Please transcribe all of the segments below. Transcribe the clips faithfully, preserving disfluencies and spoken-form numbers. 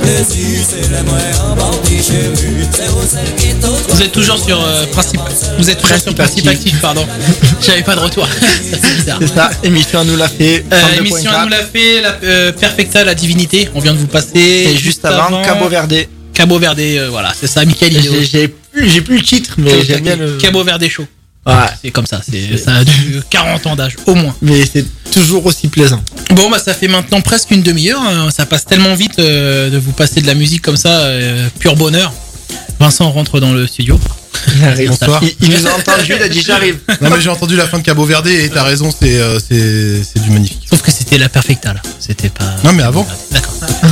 Vous êtes toujours sur euh, principe. Vous êtes toujours sur principe actif, pardon. J'avais pas de retour. C'est bizarre. C'est ça. Émission à nous l'a fait. Euh, émission à nous l'a fait. La, euh, Perfecta, la divinité. On vient de vous passer. Et juste, juste avant, avant, Cabo Verde. Cabo Verde, euh, voilà, c'est ça. Michael Hideo. J'ai, j'ai plus, j'ai plus le titre, mais Cabo, j'aime bien le. Cabo Verde Show. Ouais. C'est comme ça. C'est, ça a du quarante ans d'âge, au moins. Mais c'est toujours aussi plaisant. Bon, bah, ça fait maintenant presque une demi-heure. Hein. Ça passe tellement vite euh, de vous passer de la musique comme ça, euh, pur bonheur. Vincent rentre dans le studio. Il arrive. Bonsoir. Il, il nous a entendu, il a dit j'arrive. Non mais j'ai entendu la fin de Cabo Verde et t'as raison, c'est euh, c'est c'est du magnifique. Sauf que c'était la Perfecta là, c'était pas. Non mais avant. D'accord.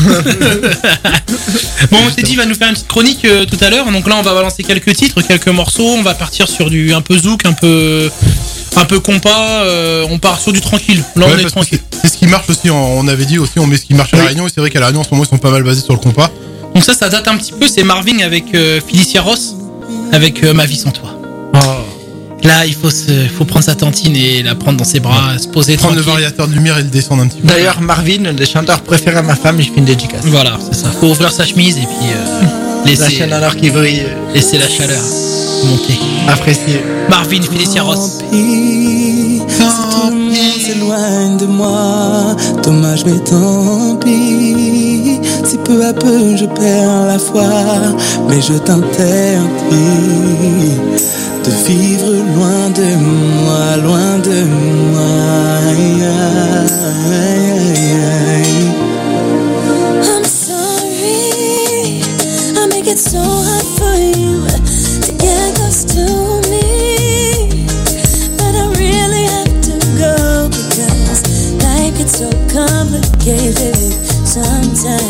Bon, on s'est dit il va nous faire une petite chronique euh, tout à l'heure. Donc là on va balancer quelques titres, quelques morceaux. On va partir sur du un peu zouk, un peu un peu compas. Euh, on part sur du tranquille. Là ouais, on est tranquille. C'est, c'est ce qui marche aussi. On avait dit aussi on met ce qui marche à oui. la Réunion. Et c'est vrai qu'à la Réunion en ce moment ils sont pas mal basés sur le compas. Donc ça ça date un petit peu. C'est Marvin avec euh, Felicia Ross. Avec euh, Ma vie sans toi. Oh. Là, il faut se, faut prendre sa tantine et la prendre dans ses bras, ouais. se poser prendre tranquille. le variateur de lumière et le descendre un petit peu. D'ailleurs, Marvin, un des chanteurs préférés à ma femme, je fais une dédicace. Voilà, c'est ça. Faut ouvrir sa chemise et puis euh, laisser la chaîne alors qui brille, laisser la chaleur monter. Apprécier. Marvin, Felicia Ross. Tant pis, si tout le monde s'éloigne de moi, dommage mais tant pis. Si peu à peu je perds la foi, mais je t'interdis de vivre loin de moi, loin de moi. I'm sorry, I make it so hard for you to get close to me, but I really have to go because life gets so complicated sometimes.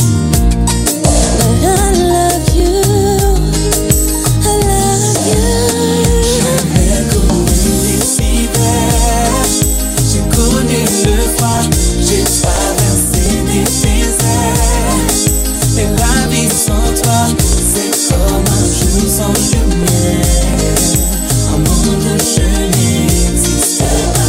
But I love you, I love you. Jamais connu les hivers, j'ai connu le froid, j'ai traversé des déserts. Et la vie sans toi, c'est comme un jour sans lumière, un monde où je n'existe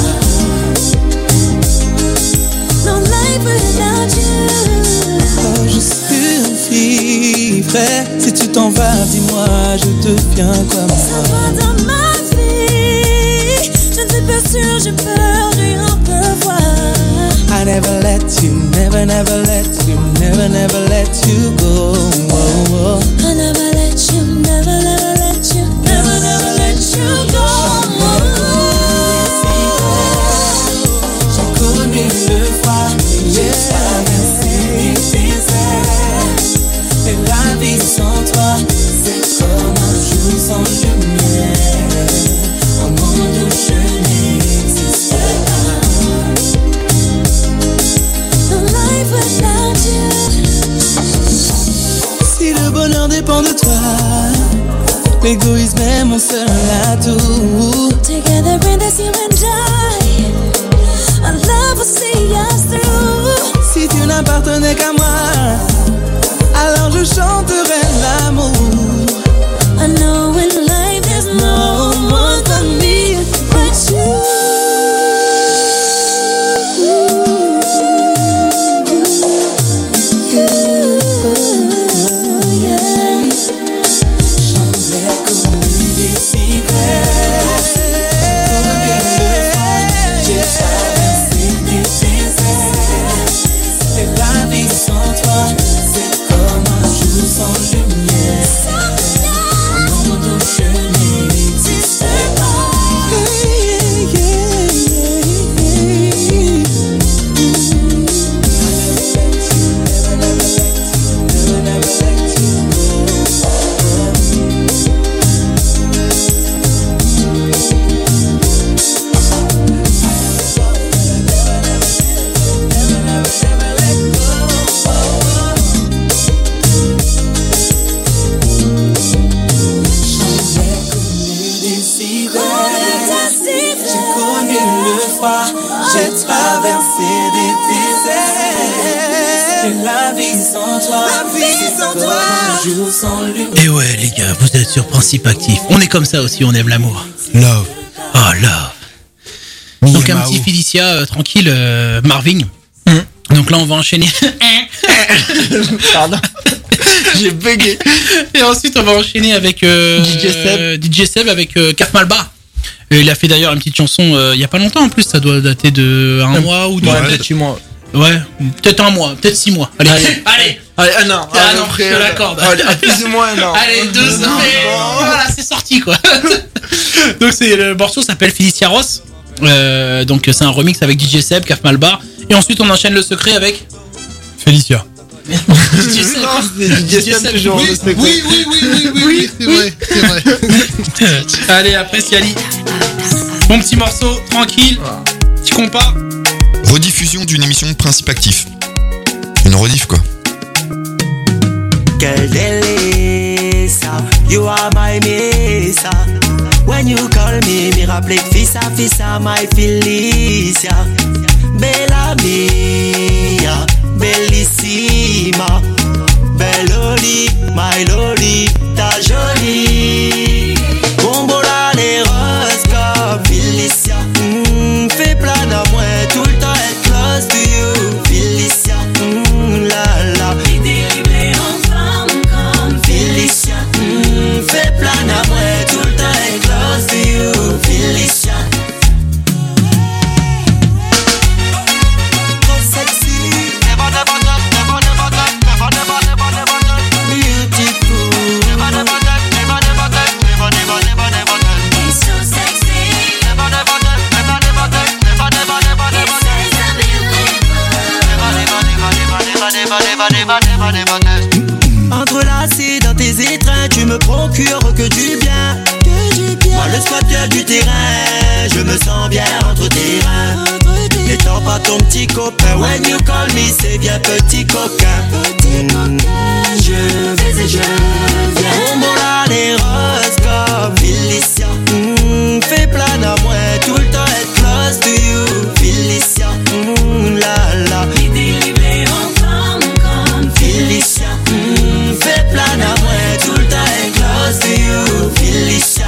pas. No life without you. Oh, je survivrai. Si tu t'en vas, dis-moi, je deviens comme Ça va dans ma vie, je ne suis pas sûre, j'ai peur et on peut voir. I never let you, never, never let you, never, never let you go. Oh, oh. I never let you, never, never let you, never, never let you go. J'ai connu le froid, j'ai traversé les déserts. Et la vie sans toi, c'est comme un jour sans lumière, un monde où je n'existe pas. No life without you. Si le bonheur dépend de toi, l'égoïsme est mon seul atout. Together in this you and I, our love will see us through. Si tu n'appartenais qu'à moi, alors je chanterai l'amour. I know in life there's no one for me but you. Et ouais les gars, vous êtes sur Principe Actif. On est comme ça aussi, on aime l'amour. Love. Oh love. Donc un petit Felicia euh, tranquille, euh, Marvin. Mm. Donc là on va enchaîner. Pardon. J'ai bugué. Et ensuite, on va enchaîner avec euh, D J Seb. euh, D J Seb avec euh, Kaf Malba. Euh, il a fait d'ailleurs une petite chanson euh, il y a pas longtemps en plus, ça doit dater de un mois ou deux. Ouais, Ouais, peut-être six mois. ouais, peut-être un mois, peut-être six mois. Allez, Allez. allez, Allez, un an. Ah non, je te l'accorde. Allez, à plus ou moins un an. allez, deux Non, ans. et non. Voilà, c'est sorti quoi. Donc c'est le morceau s'appelle Felicia Ross. Euh, donc c'est un remix avec D J Seb, Kaf Malba. Et ensuite on enchaîne le secret avec Félicia. D J Seb. Non, c'est D J Seb toujours. Oui, le spectacle. oui, oui, oui, oui, oui, oui, c'est vrai, c'est vrai. Allez, après Siali. Mon petit morceau, tranquille, petit compas. Rediffusion d'une émission de Principe Actif. Une rediff quoi. Girl, Delisa, you are my Mesa. When you call me, me rappelle que fissa, fissa, my Felicia. Bella mia, bellissima. Belloli, my loli, ta jolie. Bombola les roses comme Felicia. Mm, fais plein à moi, tout le temps être close to you. Felicia, mm, la la. Felicia, mm, fais plein à moi, tout le temps être close to you. Felicia. Trop sexy. Never, never, never, never, never, never, never, never, never. Beautiful. Never, never, never, never, never, never, never, never, never. He's so sexy. Never, never, never, never, never, never, never, never, never. Says I'm beautiful. Entrelacé dans tes étreintes, tu me procures que du bien. Que du bien. Moi le squatteur du terrain, je me sens bien entre tes reins. N'étant pas ton petit copain, when you call me, c'est bien petit coquin. Mm, je vais et je viens. Bombola les roses comme Felicia. Mm, fais plein à moi, tout le temps être close to you. Felicia, mm, la la. Felicia, mm, fais plein à moi, tout le temps être close to you. Felicia.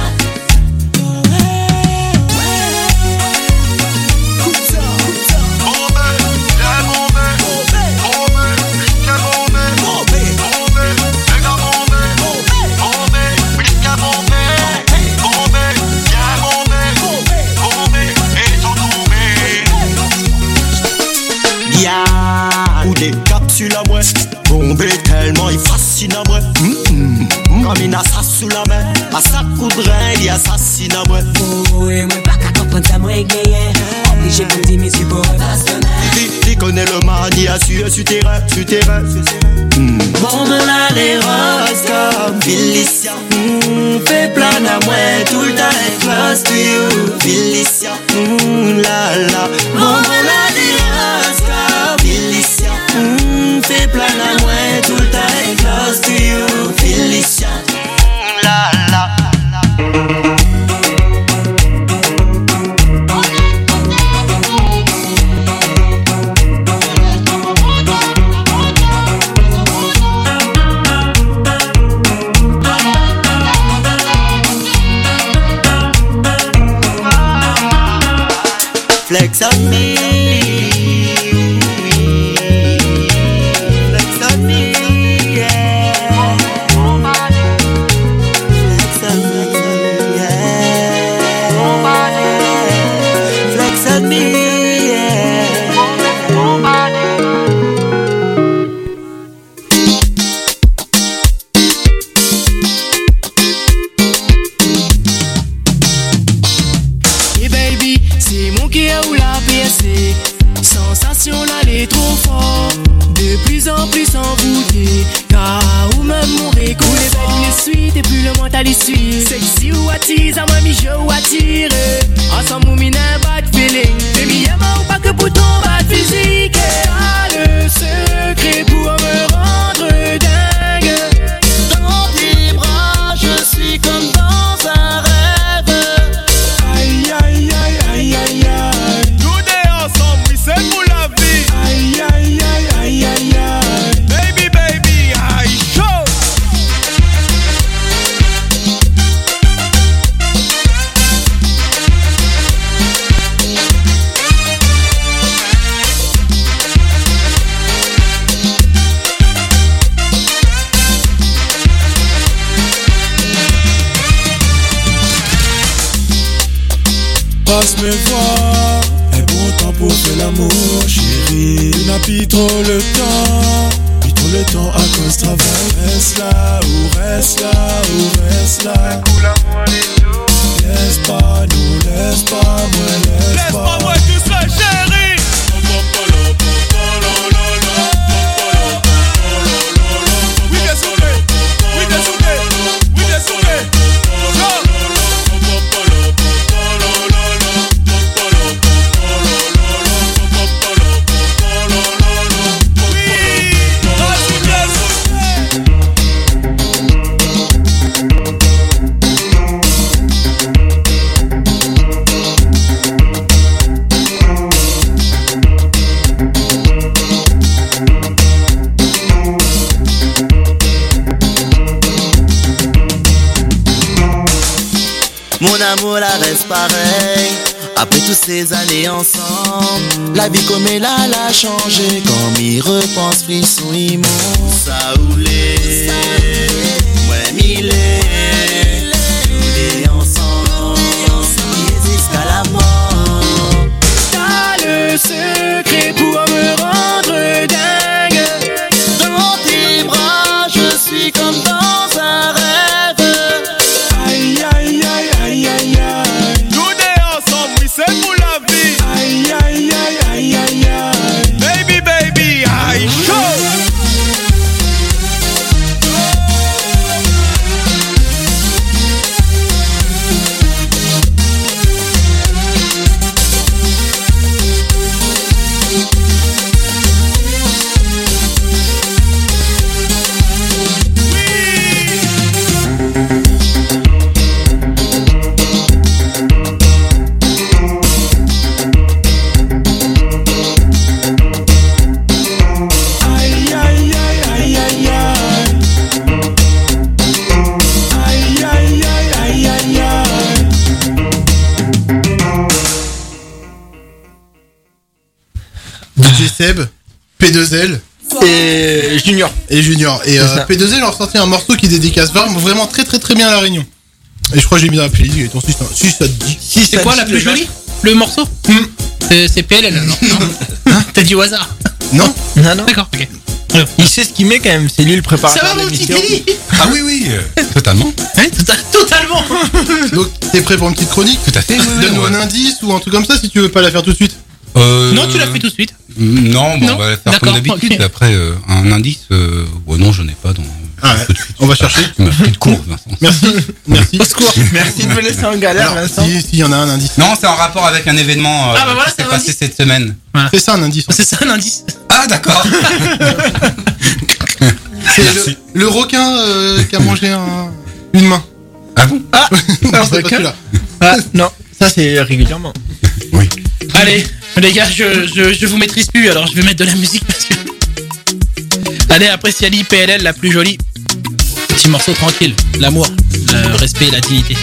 Ou des capsules à moi, bombé tellement il fascine à moi. Mm-hmm. Comme une assasse sous la main, à sa coup de rein, il assassine à moi. Oh, et moi pas qu'à comprendre ça, moi gagné. Obligé pour me dire, mais c'est pas Il il connaît le mani à su, su terrain, su terrain. Mm. Bon, mon là, les roses comme Felicia. Mm, fais plein à moi, tout le temps être close to you. Felicia, mm, la la. Bon, mon là, les roses comme Felicia. Mm, fais plein à moi, tout le temps être close to you. Felicia, mm, la la. Flex on me, flex on me, yeah. Flex on me, yeah. Flex on me, yeah. Hey baby, c'est mon qui est où la P S C. Sensation là, elle est trop fort. De plus en plus envoûté. Car ou même mon réco. Plus les belles les suites et plus le mental est suit. Sexy ou attise, à moi mi je ou attire. Ensemble ou mine un bad feeling. Baby, y'a ou pas que pour ton bad physique. Et ah, le secret pour me rendre dingue. Dans tes bras, je suis comme dans un rêve. Aïe aïe aïe aïe aïe aïe. Nous deux ensemble, oui c'est pour la vie. Aïe aïe aïe aïe aïe aïe. Baby baby, aïe chaud. laisse me voir. Un bon temps pour faire l'amour, chérie. Tu n'as plus trop le temps, plus trop le temps à cause du travail. Reste là, ou reste là, ou reste là. Laisse pas, nous laisse pas, moi laisse, Laisse pas. pas moi tout seul, chérie. Oui, bien soulé, oui, bien soulé, oui, bien soulé. Mon amour la reste pareil. Après toutes ces années ensemble, la vie comme elle a l'a changé. Quand m'y repense, frisson immense. Ça oulé, ouais mille, nous est ensemble, jusqu'à la mort. T'as le secret pour me rendre dingue. Dans tes bras, je suis comme dans un rêve. Aïe aïe aïe aïe aïe aïe. Nous est ensemble, oui, c'est pour la vie. Aïe aïe aïe aïe aïe aïe. Baby, baby, aïe, chaud. D J Seb, P deux L et Junior. Et Junior. Et euh, P deux L leur sorti un morceau qui dédicace vraiment, vraiment très très très bien à La Réunion. Et je crois que j'ai mis dans la playlist. Et ton si, si ça te dit. Si, c'est quoi la plus jolie? Le morceau hmm. C'est, c'est P L L alors. Non. T'as dit au hasard? Non. Non, non. D'accord, ok. Il sait ce qu'il met quand même, c'est lui le préparateur. Ça va mon petit Kelly? Ah oui, oui, euh, totalement. Ouais, tota- totalement. Donc t'es prêt pour une petite chronique? Tout à fait. Oui, Donne-nous ouais. un indice ou un truc comme ça si tu veux pas la faire tout de suite. Euh, Non, tu l'as fait tout de suite. Non, bon, Non, on va la faire d'accord, comme d'habitude. ok. Après, euh, un indice, euh, bon, non, j'en ai pas. Donc, Ah ouais. tout de suite. On va chercher. Tu m'as fait de cours, Vincent. Merci. Merci. Au secours. Merci de me laisser en galère, Alors, Vincent. si, si y en a un indice. Non, c'est en rapport avec un événement euh, Ah, bah voilà, qui c'est s'est un passé indice. cette semaine. C'est ça un indice. C'est ça un indice. Ah, d'accord. C'est le, le requin euh, qui a mangé un, une main. Ah bon? Ah, Non, un c'est pas requin. celui-là. Ah, non, ça c'est régulièrement. Oui. Allez, les gars, je, je, je vous maîtrise plus, alors je vais mettre de la musique parce que. Allez, après Siali, P L L, la plus jolie. Petit morceau tranquille, l'amour, le respect et la dignité.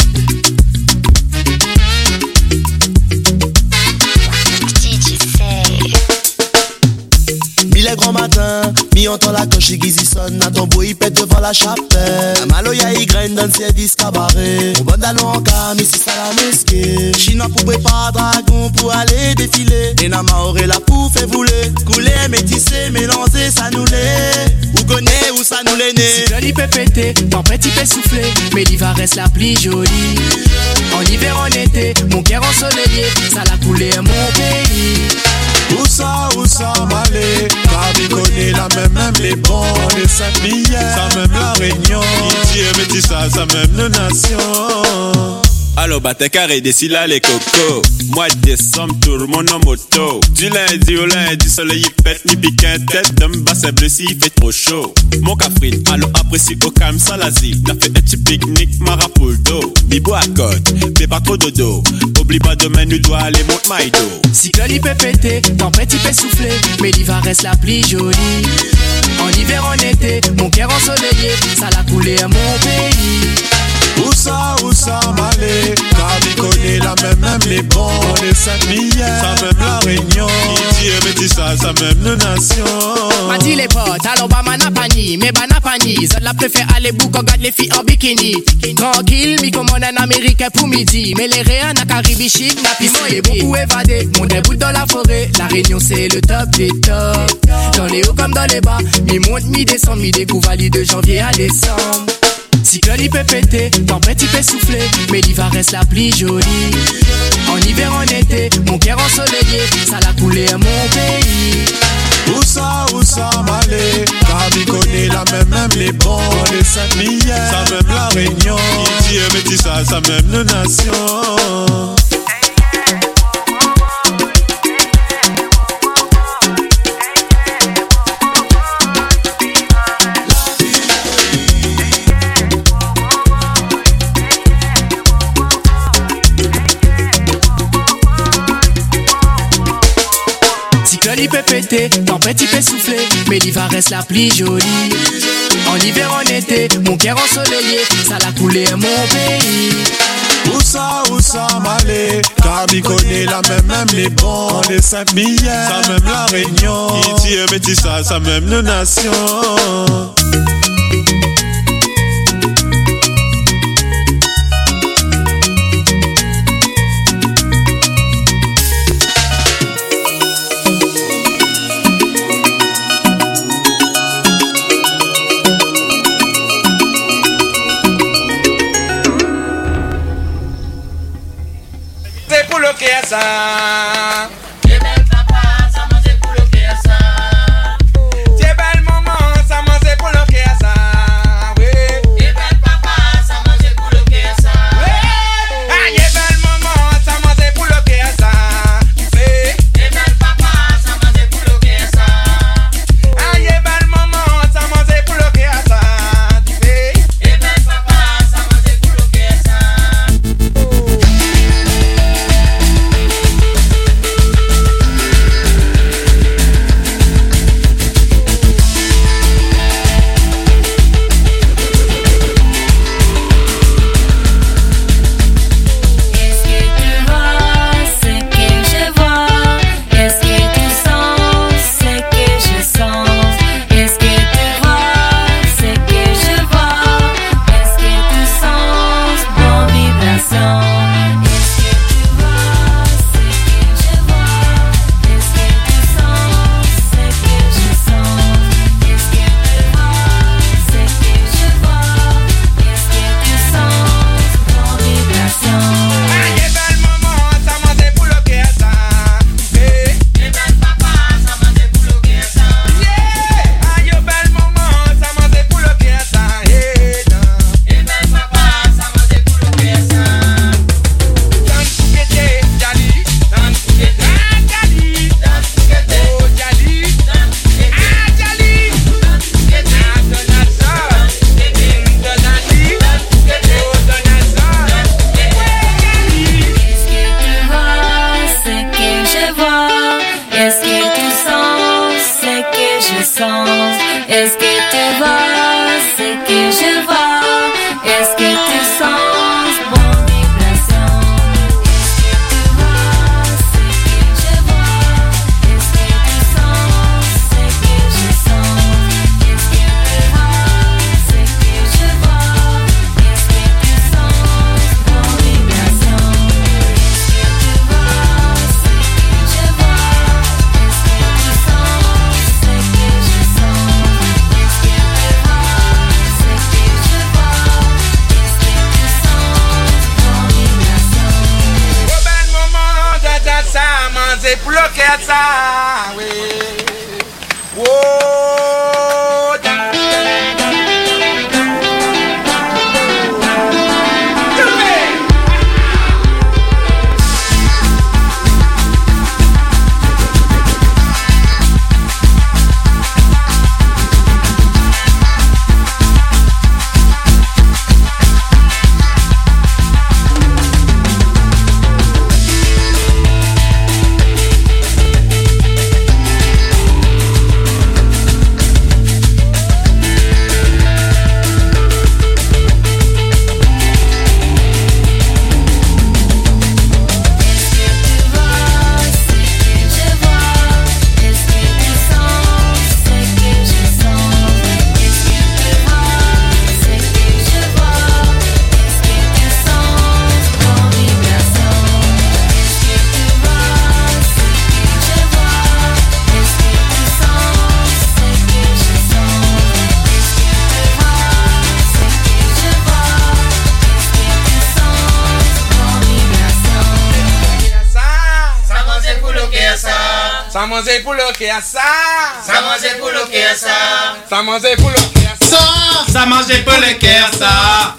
Mille grand matin, mi entend la coche et Gizzy sonne, à ton beau il pète devant la chapelle. La maloya y graine dans ses disques cabaret. Mon bon dallon en cam, ici ça la mesquée. Chinois pour préparer dragon pour aller défiler. Et n'a maoré la pouf et voulait. Couler, métisser, mélanger, ça nous l'est. Ou connaît, ou ça nous l'est né. Si joli peut péter, tempête il peut souffler, mais l'hiver reste la plus jolie. En hiver, en été, mon cœur ensoleillé, ça l'a coulé à mon pays. Où ça, où ça m'allait? Car connaît la même, même les bons, les cinq billets. Ça même la Réunion. Ici et métissage, ça même nos nations. Alors, bah, t'es carré d'ici là, les cocos. Mois de décembre, tout le monde en moto. Du lundi au lundi, soleil il pète, ni pique un tête. D'un bassin bleu s'il fait trop chaud. Mon caprine, alors apprécie au calme sans l'asile. N'a fait un petit pique-nique, marapoldo. Bibo à côte, fais pas trop dodo. Oublie pas demain, nous doit aller monte maïdo. Cyclone il peut péter, tempête il peut souffler, mais l'hiver reste la plus jolie. En hiver, en été, mon cœur ensoleillé, ça l'a coulé à mon pays. Où ça, où ça m'aller? Car il connaît la même, même les bons, les Saint-Mihiel, ça même la Réunion. Qui dit métis ça, ça même nos nations. M'a dit les potes, alors bah ma napani, mais bah napani. Zod la préfère aller bouc, regarde les filles en bikini. Tranquille, mi commande un américain pour midi. Mais les réens n'a Caribe chic, n'a pis est beaucoup évadé. Mon débout dans la forêt, la Réunion c'est le top des tops. Dans les hauts comme dans les bas, mi monte, mi descend, mi découvre de janvier à décembre. Cyclone il peut péter, tempête il peut souffler, mais l'hiver reste la plus jolie. En hiver, en été, mon cœur ensoleillé, ça l'a coulé à mon pays. Où ça, où ça m'aller? Car il connaît la même, même les bons, les Saint-Mihiel, ça même la Réunion. Qui dit métis ça, ça même nos nations. Il peut péter, tempête il peut souffler, mais l'hiver reste la plus jolie. En hiver, en été, mon cœur ensoleillé, ça l'a coulé à mon pays. Où ça, où ça m'aller? Car il connaît la même, même les bons, les Saint-Mihiel, ça même la Réunion. Qui dit métis ça, ça même nos nations. Ça. C'est belle papa, ça mange pour le ça. C'est belle maman, ça mange pour le ça. Oui. C'est belle papa, ça mange pour le ça. Oui. Ah, c'est belle maman, ça mange pour le ça. Oui. C'est belle papa, ça mange pour le ça. Ah, c'est belle maman, ça mange pour le ça. Oui. C'est belle papa, ça mange pour le ça. Ça mangeait pour le qui a ça. Ça mangeait pour le qui a ça. Ça mangeait pour le qui a ça. Ça mangeait pour le cœur, ça.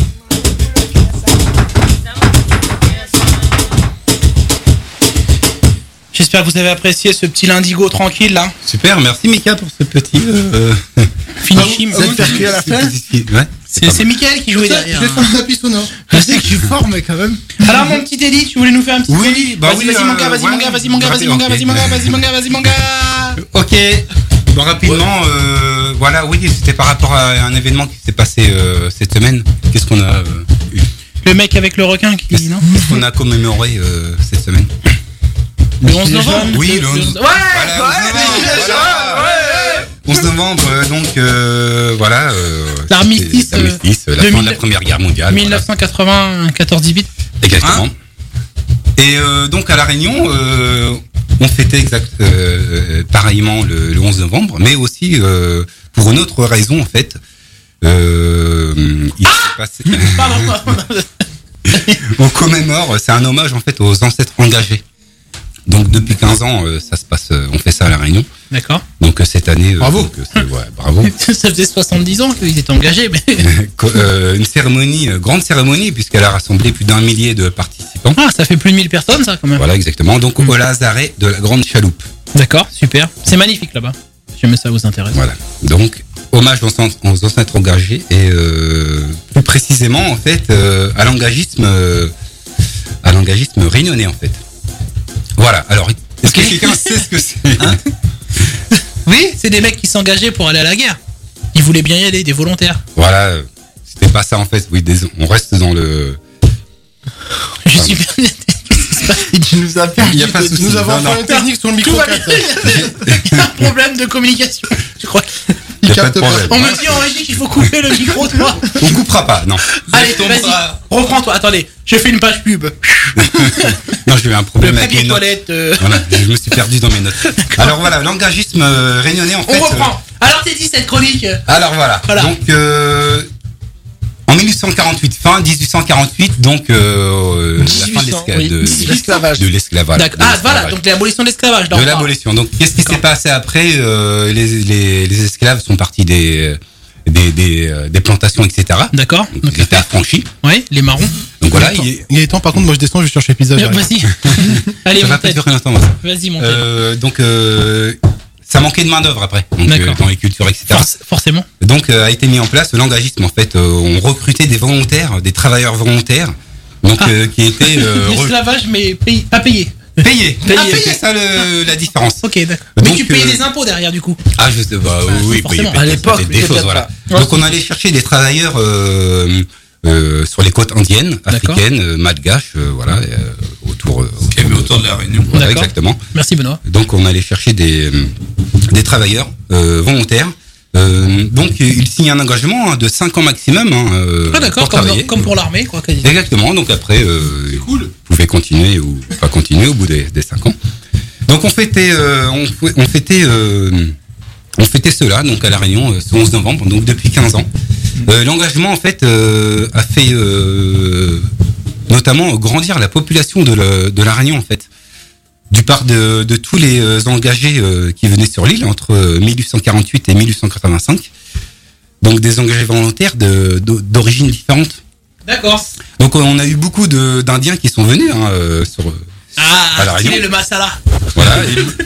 J'espère que vous avez apprécié ce petit lindigo tranquille là. Super, merci Mika pour ce petit euh... finishim. Vous allez faire cuire à la fin. Ouais. C'est, c'est Mickaël qui jouait derrière. Je vais faire un tapis sonore. Je sais que je suis fort, mais quand même. Alors mon petit Eddie, tu voulais nous faire un petit Oui, Eddie bah vas-y, oui, vas-y mon gars, euh, vas-y ouais, mon gars, vas-y mon gars, vas-y mon gars, ok. vas-y mon gars, vas-y mon gars, vas-y mon gars. Ok. Bon, rapidement, euh, voilà, oui, c'était par rapport à un événement qui s'est passé euh, cette semaine. Qu'est-ce qu'on a euh, eu Le mec avec le requin qui dit non. Qu'est-ce qu'on a commémoré euh, cette semaine? Le onze novembre. Oui, le onze. Ouais, Voilà, onze novembre, euh, donc euh, voilà. Euh, L'armistice, c'était l'armistice, euh, la de fin mille- de la Première Guerre mondiale. mille neuf cent quatre-vingts, quatorze dix-huit. Voilà. Exactement. Et euh, donc à La Réunion, euh, on fêtait exact, euh, pareillement le, le onze novembre, mais aussi euh, pour une autre raison en fait. Euh, il s'est passé. Pardon, pardon. On commémore, c'est un hommage en fait aux ancêtres engagés. Donc depuis quinze ans, euh, ça se passe, euh, on fait ça à La Réunion. D'accord. Donc euh, cette année, euh, Bravo. donc, euh, c'est- ouais, bravo. Ça faisait soixante-dix ans qu'ils étaient engagés, mais. Co- euh, une cérémonie, euh, grande cérémonie, puisqu'elle a rassemblé plus d'un millier de participants. Ah, ça fait plus de mille personnes, ça, quand même. Voilà, exactement. Donc au Lazaret de la Grande Chaloupe. D'accord, super. C'est magnifique là-bas. Si jamais ça vous intéresse. Voilà. Donc hommage aux, an- aux ancêtres engagés et euh, plus précisément en fait euh, à l'engagisme, euh, à l'engagisme réunionnais en fait. Voilà. Alors, est-ce que quelqu'un sait ce que c'est hein Oui, c'est des mecs qui s'engageaient pour aller à la guerre. Ils voulaient bien y aller, des volontaires. Voilà. euh, C'était pas ça en fait. Oui, des- on reste dans le. Je suis bien. Tu nous as perdu. Il y a pas de souci. Nous avons Non, un non. problème technique sur le micro Tout va quatre. Il y a un problème de communication. Je crois. Il y a pas capte de pas. problème. On me dit en régie qu'il faut couper le micro, toi. On coupera pas. Non. Allez, vas-y. Reprends-toi. Attendez, je fais une page pub. Non, j'ai eu un Le problème avec papier mes notes. toilette. euh, Voilà, je me suis perdu dans mes notes. Alors voilà, l'engagisme euh, réunionnais en fait. On reprend. Alors, t'es dit cette chronique. euh, alors voilà. Voilà. Donc euh, en mille huit cent quarante-huit, fin dix-huit cent quarante-huit, donc euh, la fin de l'escla- oui. de, L'esclavage. de l'esclavage. D'accord. de Ah, l'esclavage. voilà, donc l'abolition de l'esclavage. là, on De parle. l'abolition. Donc qu'est-ce qui s'est passé après euh, les, les, les esclaves sont partis des des, des, euh, des plantations, et cetera. D'accord. Donc, ils étaient affranchis. Oui, les marrons. Donc voilà, Attends, il, il est temps, par contre, moi je descends, je vais chercher pizza. Euh, j'arrive. Vas-y. Allez, ça mon va pas tête. durer longtemps. ça. Vas-y, mon tête. Euh, donc euh, ça manquait de main d'œuvre après, donc, D'accord. euh, dans les cultures, et cetera. Forc- forcément. Donc euh, a été mis en place l'engagisme. En fait, euh, on recrutait des volontaires, des travailleurs volontaires, donc Ah. euh, qui étaient euh, re- L'esclavage, mais payé- pas payé. payés. Payés. Ah, C'était ça le- la différence. Ok, d'accord. Mais Donc, tu payais euh, des impôts derrière, du coup. Ah, je sais, bah, oui, forcément. oui, À l'époque, des, des peut-être choses, pas. voilà. Ouais. Donc on allait chercher des travailleurs euh, euh, sur les côtes indiennes, D'accord. africaines, euh, malgaches, euh, voilà, euh, autour, euh, Qui avait autour de la Réunion. Voilà, D'accord. exactement. Merci, Benoît. Donc on allait chercher des, euh, des travailleurs euh, volontaires. Euh, donc ils signent un engagement hein, de cinq ans maximum hein, euh, Ah, d'accord, pour comme, travailler. dans- comme pour l'armée, quoi, quasi. Exactement. Donc après, euh, vous pouvez continuer ou pas continuer au bout des, des cinq ans. Donc on fêtait, euh, on, fou- on fêtait, euh, on fêtait cela donc à La Réunion euh, ce onze novembre. Donc depuis quinze ans, Euh, l'engagement en fait euh, a fait euh, notamment grandir la population de, la- de La Réunion en fait. Du part de, de tous les euh, engagés euh, qui venaient sur l'île entre euh, mille huit cent quarante-huit et mille huit cent quatre-vingt-cinq. Donc des engagés volontaires de- de- d'origines différentes. D'accord. Donc on a eu beaucoup de- d'Indiens qui sont venus hein, euh, sur Ah, à La stylé Réunion. le masala. Voilà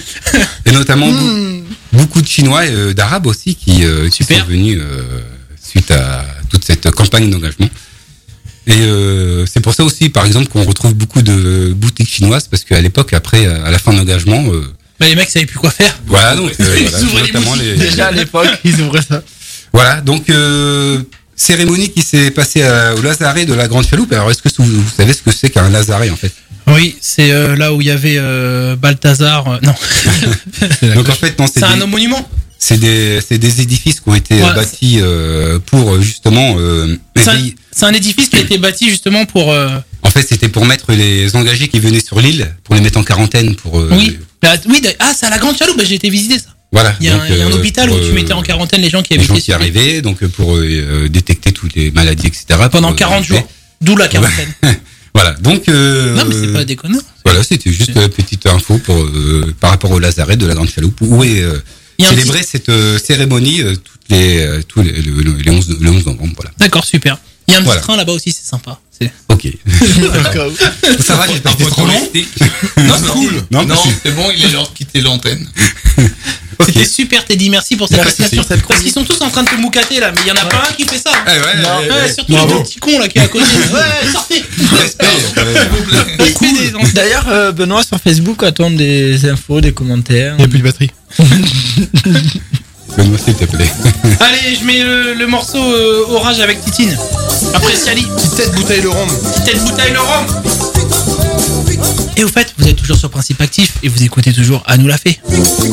et, et notamment beau- beaucoup de Chinois et euh, d'Arabes aussi qui, euh, qui Super. sont venus euh, suite à toute cette campagne d'engagement. Et euh, c'est pour ça aussi, par exemple, qu'on retrouve beaucoup de boutiques chinoises parce qu'à l'époque, après, à la fin de l'engagement, euh, Bah, les mecs savaient plus quoi faire. voilà, donc euh, Ils voilà, ouvraient les notamment boutiques. les, Déjà à l'époque, ils ouvraient ça. voilà, donc euh, cérémonie qui s'est passée à- au Lazaret de la Grande Chaloupe. Alors, est-ce que vous, vous savez ce que c'est qu'un Lazaret en fait? Oui, c'est euh, là où il y avait euh, Balthazar. euh, non. Donc en fait, non, c'est C'est des- un monument. C'est des, c'est des édifices qui ont été Ouais, euh, bâtis euh, pour euh, justement euh, C'est un, éveiller- c'est un édifice qui a été bâti justement pour. euh, En fait, c'était pour mettre les engagés qui venaient sur l'île, pour les mettre en quarantaine, pour euh, Oui. Bah, oui. d'a- Ah, c'est à la Grande Chaloupe. Bah, j'ai été visiter ça. voilà. Il y a, donc, un, il y a un euh, hôpital pour, où tu euh, mettais en quarantaine les gens qui les gens habitaient qui sur l'île. arrivaient, donc euh, pour euh, détecter toutes les maladies, et cetera. Pendant pour, euh, quarante éviter. jours. D'où la quarantaine. Voilà, donc... Euh, Non, mais c'est pas déconnant. Voilà, c'était juste une petite info pour, euh, par rapport au lazaret de la Grande Chaloupe, où est euh, célébrée petit... cette euh, cérémonie euh, toutes les, euh, tous les, le, le, les onze, le onze novembre. Voilà. D'accord, super. Il y a un voilà. petit train là-bas aussi, c'est sympa. C'est... Ok. Ça va, j'ai pas été trop long. Non, c'est cool. Non, non c'est bon, il est l'heure de quitter l'antenne. Okay. C'était super, Teddy. Merci pour cette présentation. Parce qu'ils sont tous en train de te moucater là, mais il y en a pas un qui fait ça. Eh ouais, non, ouais, ouais, ouais, surtout le petit con là qui est à côté. Ouais, sortez. Respect. Cool. D'ailleurs, euh, Benoît sur Facebook attend des infos, des commentaires. Il n'y a plus de batterie. Benoît, s'il te plaît. Allez, je mets le, le morceau euh, Orage avec Titine. Après Siali. Petite tête bouteille le rhum. Petite tête bouteille le rhum. Et au fait, vous êtes toujours sur Principe Actif et vous écoutez toujours À nous la fait.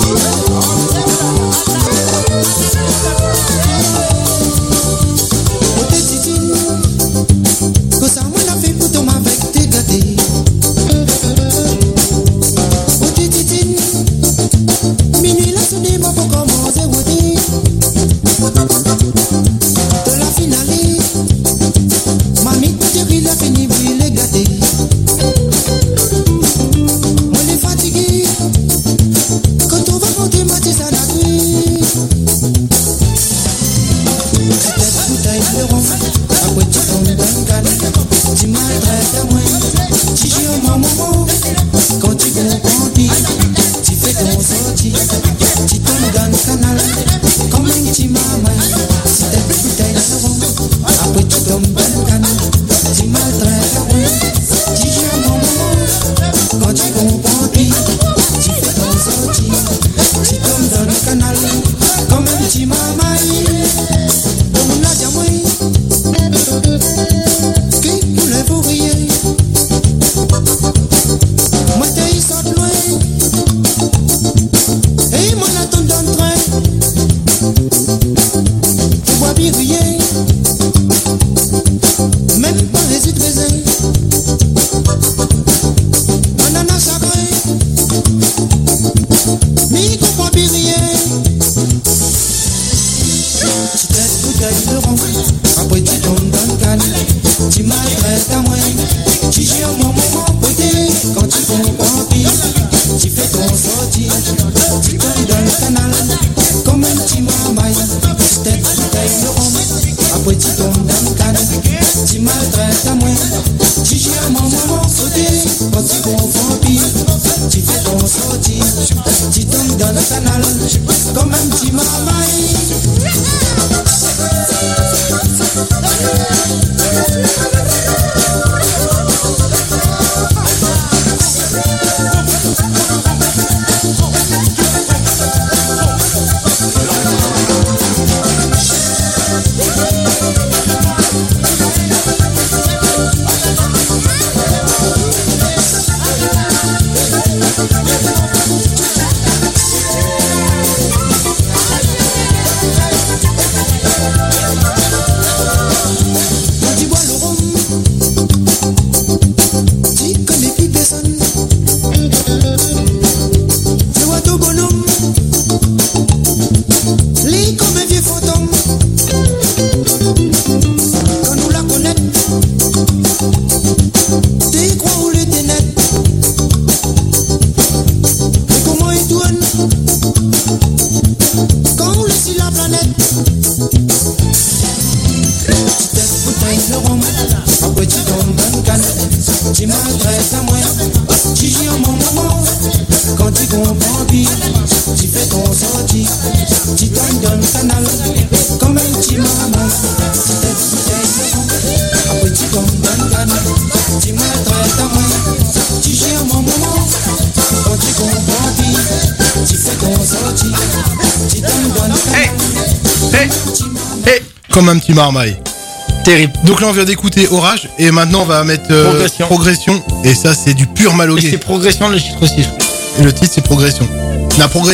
Comme un petit marmaille. Terrible. Donc là on vient d'écouter Orage et maintenant on va mettre euh, progression. progression et ça c'est du pur malogué. Et c'est progression le titre aussi. Et le titre c'est progression. La progression